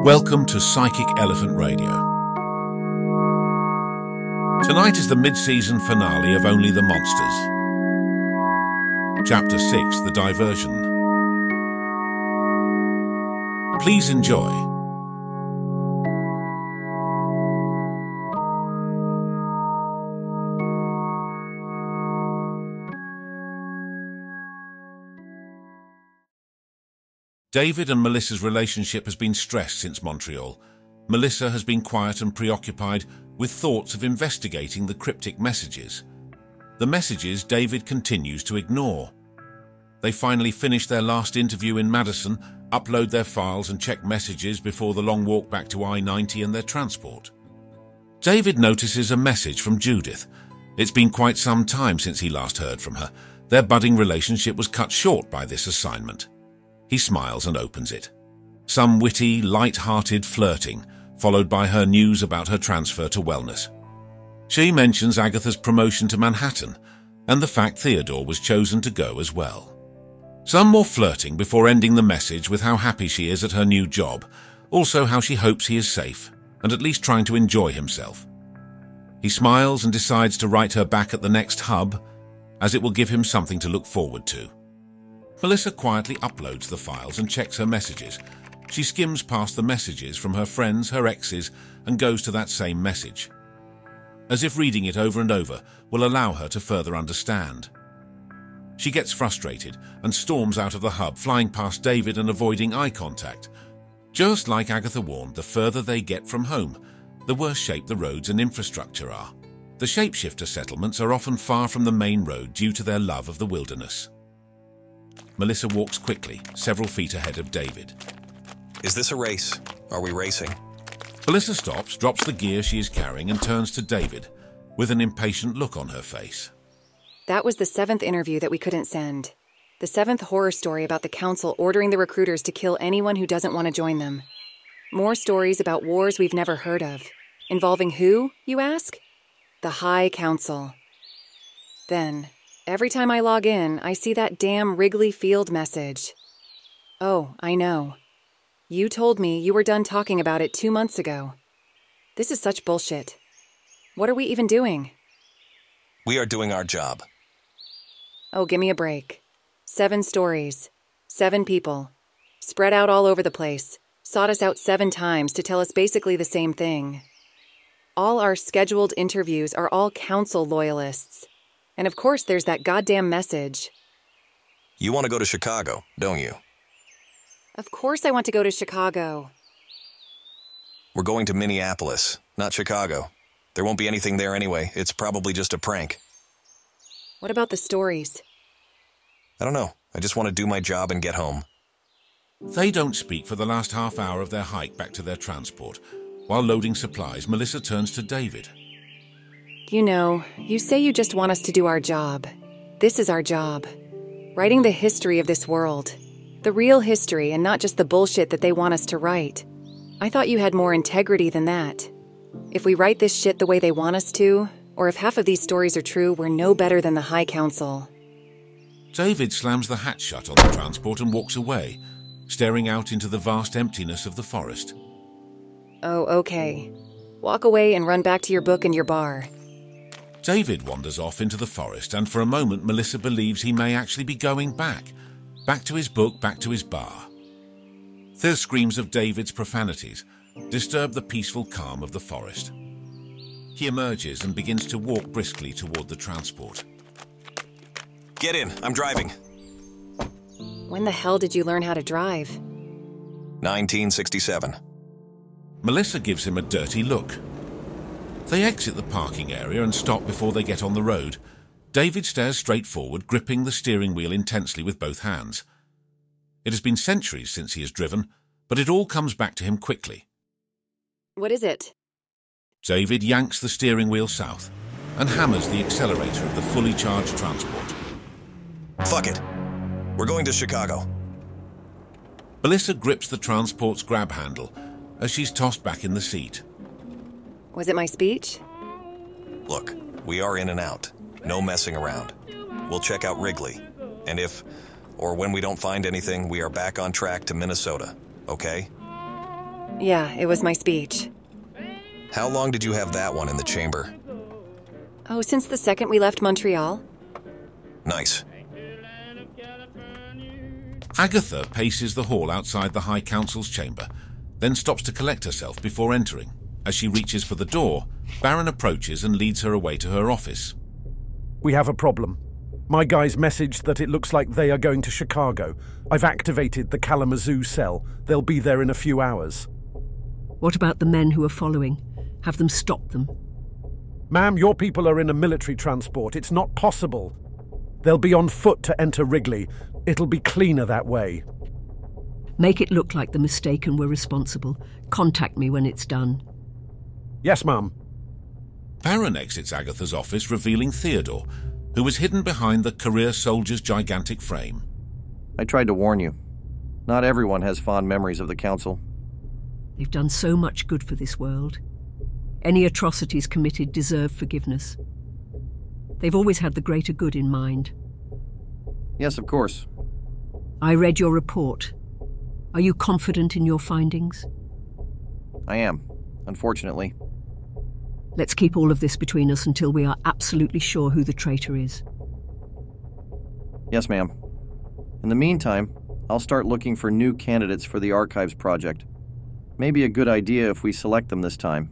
Welcome to Psychic Elephant Radio. Tonight is the mid-season finale of Only the Monsters. Chapter 6, The Diversion. Please enjoy. David and Melissa's relationship has been stressed since Montreal. Melissa has been quiet and preoccupied with thoughts of investigating the cryptic messages. The messages David continues to ignore. They finally finish their last interview in Madison, upload their files and check messages before the long walk back to I-90 and their transport. David notices a message from Judith. It's been quite some time since he last heard from her. Their budding relationship was cut short by this assignment. He smiles and opens it. Some witty, light-hearted flirting, followed by her news about her transfer to wellness. She mentions Agatha's promotion to Manhattan, and the fact Theodore was chosen to go as well. Some more flirting before ending the message with how happy she is at her new job, also how she hopes he is safe, and at least trying to enjoy himself. He smiles and decides to write her back at the next hub, as it will give him something to look forward to. Melissa quietly uploads the files and checks her messages. She skims past the messages from her friends, her exes, and goes to that same message, as if reading it over and over will allow her to further understand. She gets frustrated and storms out of the hub, flying past David and avoiding eye contact. Just like Agatha warned, the further they get from home, the worse shape the roads and infrastructure are. The shapeshifter settlements are often far from the main road due to their love of the wilderness. Melissa walks quickly, several feet ahead of David. Is this a race? Are we racing? Melissa stops, drops the gear she is carrying, and turns to David, with an impatient look on her face. That was the 7th interview that we couldn't send. The 7th horror story about the council ordering the recruiters to kill anyone who doesn't want to join them. More stories about wars we've never heard of. Involving who, you ask? The High Council. Then, every time I log in, I see that damn Wrigley Field message. Oh, I know. You told me you were done talking about it 2 months ago. This is such bullshit. What are we even doing? We are doing our job. Oh, give me a break. 7 stories. 7 people. Spread out all over the place. Sought us out 7 times to tell us basically the same thing. All our scheduled interviews are all council loyalists. And of course there's that goddamn message. You want to go to Chicago, don't you? Of course I want to go to Chicago. We're going to Minneapolis, not Chicago. There won't be anything there anyway. It's probably just a prank. What about the stories? I don't know. I just want to do my job and get home. They don't speak for the last half hour of their hike back to their transport. While loading supplies, Melissa turns to David. You know, you say you just want us to do our job. This is our job. Writing the history of this world. The real history and not just the bullshit that they want us to write. I thought you had more integrity than that. If we write this shit the way they want us to, or if half of these stories are true, we're no better than the High Council. David slams the hatch shut on the transport and walks away, staring out into the vast emptiness of the forest. Oh, okay. Walk away and run back to your book and your bar. David wanders off into the forest, and for a moment Melissa believes he may actually be going back to his book, back to his bar. The screams of David's profanities disturb the peaceful calm of the forest. He emerges and begins to walk briskly toward the transport. Get in, I'm driving. When the hell did you learn how to drive? 1967. Melissa gives him a dirty look. They exit the parking area and stop before they get on the road. David stares straight forward, gripping the steering wheel intensely with both hands. It has been centuries since he has driven, but it all comes back to him quickly. What is it? David yanks the steering wheel south and hammers the accelerator of the fully charged transport. Fuck it. We're going to Chicago. Melissa grips the transport's grab handle as she's tossed back in the seat. Was it my speech? Look, we are in and out. No messing around. We'll check out Wrigley. And if, or when we don't find anything, we are back on track to Minnesota. Okay? Yeah, it was my speech. How long did you have that one in the chamber? Oh, since the second we left Montreal. Nice. Agatha paces the hall outside the High Council's chamber, then stops to collect herself before entering. As she reaches for the door, Baron approaches and leads her away to her office. We have a problem. My guys messaged that it looks like they are going to Chicago. I've activated the Kalamazoo cell. They'll be there in a few hours. What about the men who are following? Have them stop them. Ma'am, your people are in a military transport. It's not possible. They'll be on foot to enter Wrigley. It'll be cleaner that way. Make it look like the mistaken were responsible. Contact me when it's done. Yes, ma'am. Baron exits Agatha's office, revealing Theodore, who was hidden behind the career soldier's gigantic frame. I tried to warn you. Not everyone has fond memories of the Council. They've done so much good for this world. Any atrocities committed deserve forgiveness. They've always had the greater good in mind. Yes, of course. I read your report. Are you confident in your findings? I am, unfortunately. Let's keep all of this between us until we are absolutely sure who the traitor is. Yes, ma'am. In the meantime, I'll start looking for new candidates for the Archives project. Maybe a good idea if we select them this time.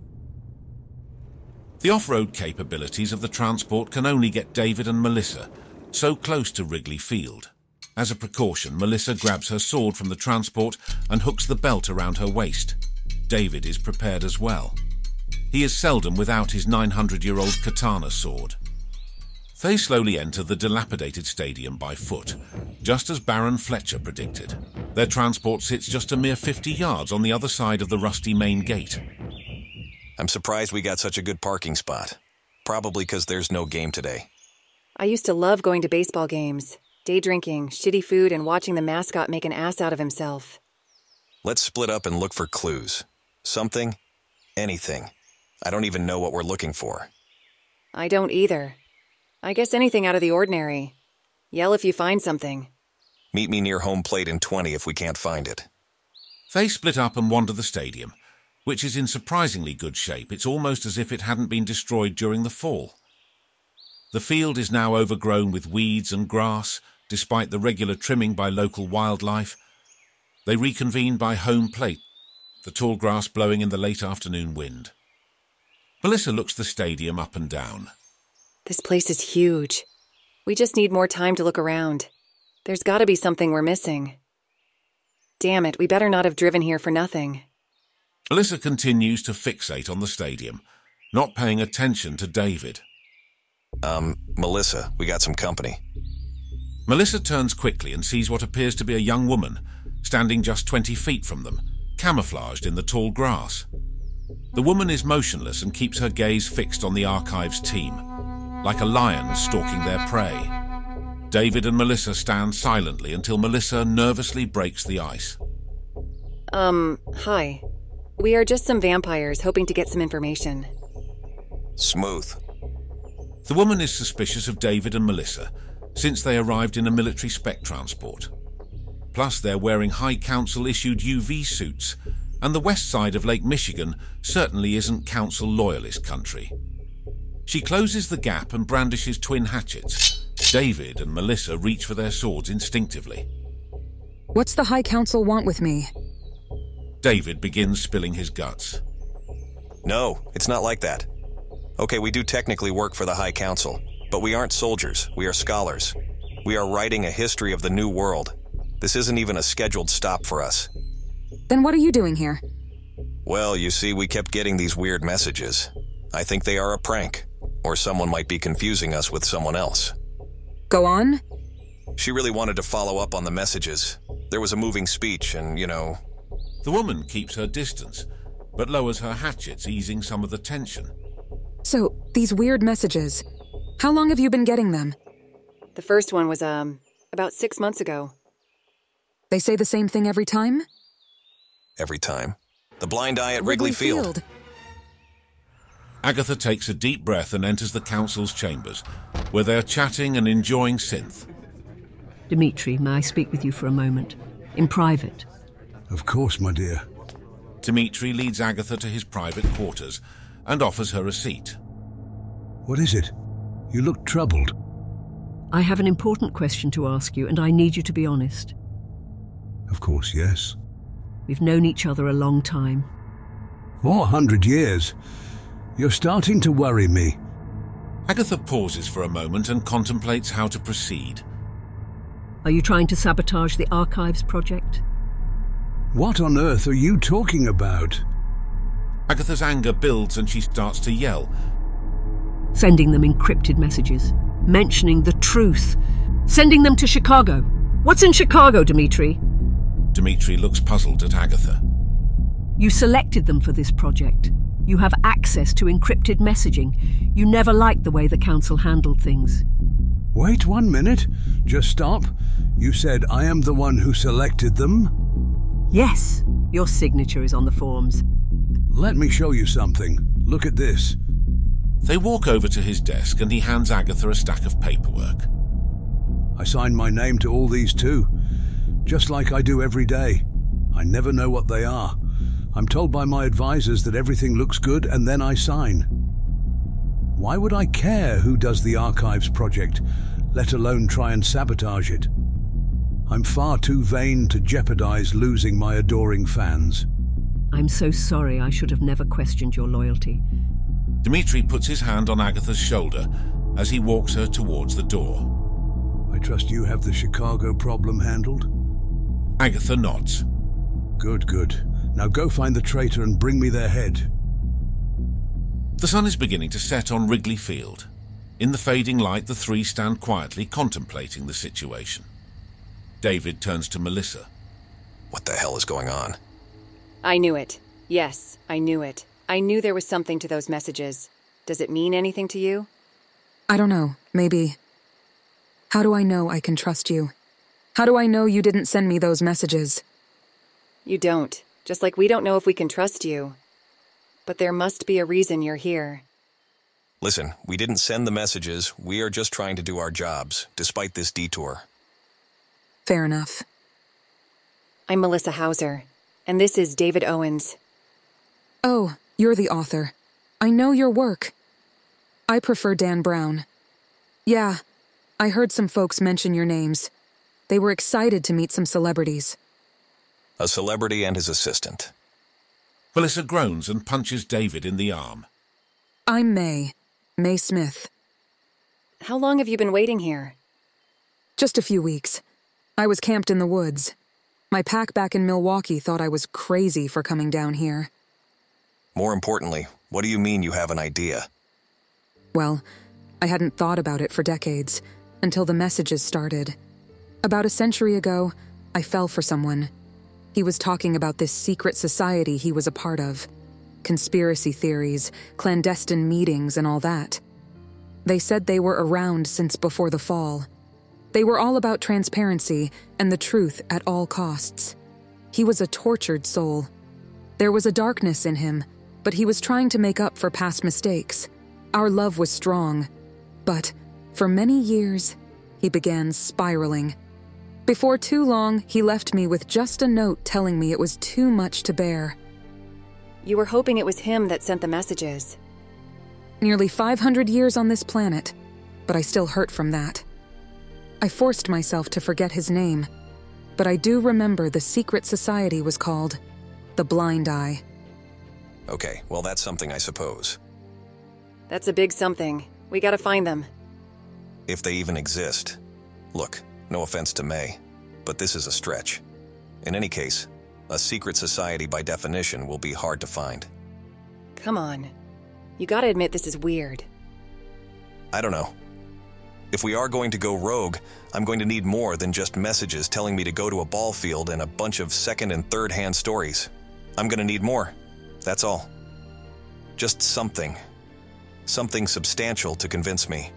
The off-road capabilities of the transport can only get David and Melissa so close to Wrigley Field. As a precaution, Melissa grabs her sword from the transport and hooks the belt around her waist. David is prepared as well. He is seldom without his 900-year-old katana sword. They slowly enter the dilapidated stadium by foot, just as Baron Fletcher predicted. Their transport sits just a mere 50 yards on the other side of the rusty main gate. I'm surprised we got such a good parking spot. Probably because there's no game today. I used to love going to baseball games, day drinking, shitty food, and watching the mascot make an ass out of himself. Let's split up and look for clues. Something, anything. I don't even know what we're looking for. I don't either. I guess anything out of the ordinary. Yell if you find something. Meet me near home plate in 20 if we can't find it. They split up and wander the stadium, which is in surprisingly good shape. It's almost as if it hadn't been destroyed during the fall. The field is now overgrown with weeds and grass, despite the regular trimming by local wildlife. They reconvene by home plate, the tall grass blowing in the late afternoon wind. Melissa looks the stadium up and down. This place is huge. We just need more time to look around. There's got to be something we're missing. Damn it, we better not have driven here for nothing. Melissa continues to fixate on the stadium, not paying attention to David. Melissa, we got some company. Melissa turns quickly and sees what appears to be a young woman, standing just 20 feet from them, camouflaged in the tall grass. The woman is motionless and keeps her gaze fixed on the Archives team, like a lion stalking their prey. David and Melissa stand silently until Melissa nervously breaks the ice. Hi. We are just some vampires hoping to get some information. Smooth. The woman is suspicious of David and Melissa, since they arrived in a military spec transport. Plus, they're wearing High Council-issued UV suits, and the west side of Lake Michigan certainly isn't Council loyalist country. She closes the gap and brandishes twin hatchets. David and Melissa reach for their swords instinctively. What's the High Council want with me? David begins spilling his guts. No, it's not like that. Okay, we do technically work for the High Council, but we aren't soldiers, we are scholars. We are writing a history of the New World. This isn't even a scheduled stop for us. Then what are you doing here? Well, you see, we kept getting these weird messages. I think they are a prank, or someone might be confusing us with someone else. Go on. She really wanted to follow up on the messages. There was a moving speech and, The woman keeps her distance, but lowers her hatchets, easing some of the tension. So, these weird messages. How long have you been getting them? The first one was, about 6 months ago. They say the same thing every time? Every time. The blind eye at Wrigley Field. Agatha takes a deep breath and enters the council's chambers, where they are chatting and enjoying synth. Dimitri, may I speak with you for a moment? In private? Of course, my dear. Dimitri leads Agatha to his private quarters and offers her a seat. What is it? You look troubled. I have an important question to ask you, and I need you to be honest. Of course, yes. We've known each other a long time. 400 years. You're starting to worry me. Agatha pauses for a moment and contemplates how to proceed. Are you trying to sabotage the Archives project? What on earth are you talking about? Agatha's anger builds and she starts to yell. Sending them encrypted messages, mentioning the truth, sending them to Chicago. What's in Chicago, Dimitri? Dimitri looks puzzled at Agatha. You selected them for this project. You have access to encrypted messaging. You never liked the way the Council handled things. Wait 1 minute. Just stop. You said I am the one who selected them? Yes, your signature is on the forms. Let me show you something. Look at this. They walk over to his desk and he hands Agatha a stack of paperwork. I signed my name to all these too, just like I do every day. I never know what they are. I'm told by my advisors that everything looks good and then I sign. Why would I care who does the Archives project, let alone try and sabotage it? I'm far too vain to jeopardize losing my adoring fans. I'm so sorry. I should have never questioned your loyalty. Dimitri puts his hand on Agatha's shoulder as he walks her towards the door. I trust you have the Chicago problem handled? Agatha nods. Good, good. Now go find the traitor and bring me their head. The sun is beginning to set on Wrigley Field. In the fading light, the three stand quietly contemplating the situation. David turns to Melissa. What the hell is going on? I knew it. Yes, I knew it. I knew there was something to those messages. Does it mean anything to you? I don't know. Maybe. How do I know I can trust you? How do I know you didn't send me those messages? You don't. Just like we don't know if we can trust you. But there must be a reason you're here. Listen, we didn't send the messages. We are just trying to do our jobs, despite this detour. Fair enough. I'm Melissa Hauser, and this is David Owens. Oh, you're the author. I know your work. I prefer Dan Brown. Yeah, I heard some folks mention your names. They were excited to meet some celebrities. A celebrity and his assistant. Melissa groans and punches David in the arm. I'm May Smith. How long have you been waiting here? Just a few weeks. I was camped in the woods. My pack back in Milwaukee thought I was crazy for coming down here. More importantly, what do you mean you have an idea? Well, I hadn't thought about it for decades, until the messages started. About a century ago, I fell for someone. He was talking about this secret society he was a part of. Conspiracy theories, clandestine meetings, and all that. They said they were around since before the fall. They were all about transparency and the truth at all costs. He was a tortured soul. There was a darkness in him, but he was trying to make up for past mistakes. Our love was strong, but for many years, he began spiraling. Before too long, he left me with just a note telling me it was too much to bear. You were hoping it was him that sent the messages. Nearly 500 years on this planet, but I still hurt from that. I forced myself to forget his name, but I do remember the secret society was called the Blind Eye. Okay, well that's something I suppose. That's a big something. We gotta find them. If they even exist. Look, no offense to May, but this is a stretch. In any case, a secret society by definition will be hard to find. Come on. You gotta admit this is weird. I don't know. If we are going to go rogue, I'm going to need more than just messages telling me to go to a ball field and a bunch of second and third hand stories. I'm going to need more. That's all. Just something. Something substantial to convince me.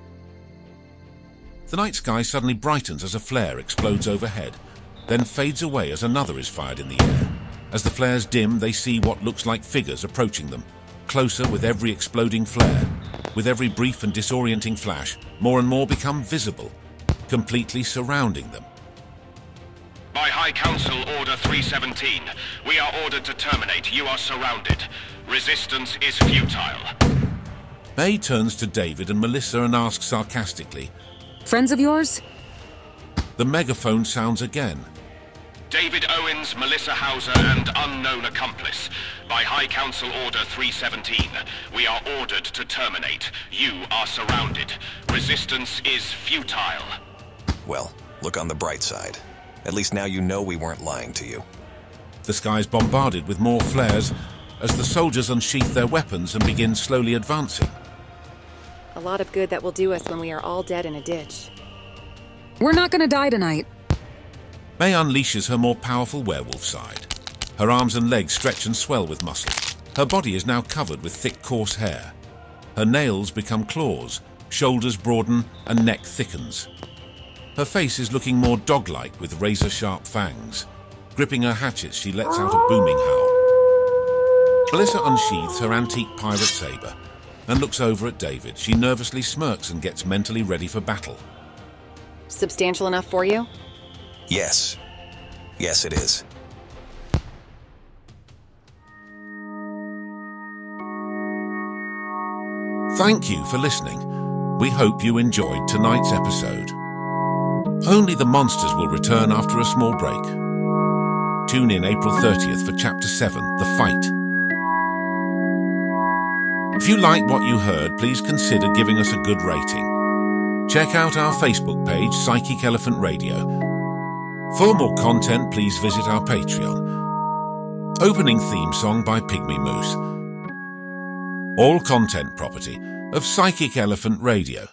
The night sky suddenly brightens as a flare explodes overhead, then fades away as another is fired in the air. As the flares dim, they see what looks like figures approaching them, closer with every exploding flare. With every brief and disorienting flash, more and more become visible, completely surrounding them. My High Council Order 317. We are ordered to terminate. You are surrounded. Resistance is futile. May turns to David and Melissa and asks sarcastically, Friends of yours? The megaphone sounds again. David Owens, Melissa Hauser, and unknown accomplice. By High Council Order 317, we are ordered to terminate. You are surrounded. Resistance is futile. Well, look on the bright side. At least now you know we weren't lying to you. The sky's bombarded with more flares as the soldiers unsheath their weapons and begin slowly advancing. A lot of good that will do us when we are all dead in a ditch. We're not gonna die tonight. May unleashes her more powerful werewolf side. Her arms and legs stretch and swell with muscle. Her body is now covered with thick, coarse hair. Her nails become claws, shoulders broaden, and neck thickens. Her face is looking more dog-like with razor-sharp fangs. Gripping her hatchet, she lets out a booming howl. Melissa unsheathes her antique pirate saber and looks over at David. She nervously smirks and gets mentally ready for battle. Substantial enough for you? Yes. Yes, it is. Thank you for listening. We hope you enjoyed tonight's episode. Only the monsters will return after a small break. Tune in April 30th for Chapter 7, The Fight. If you like what you heard, please consider giving us a good rating. Check out our Facebook page, Psychic Elephant Radio. For more content, please visit our Patreon. Opening theme song by Pygmy Moose. All content property of Psychic Elephant Radio.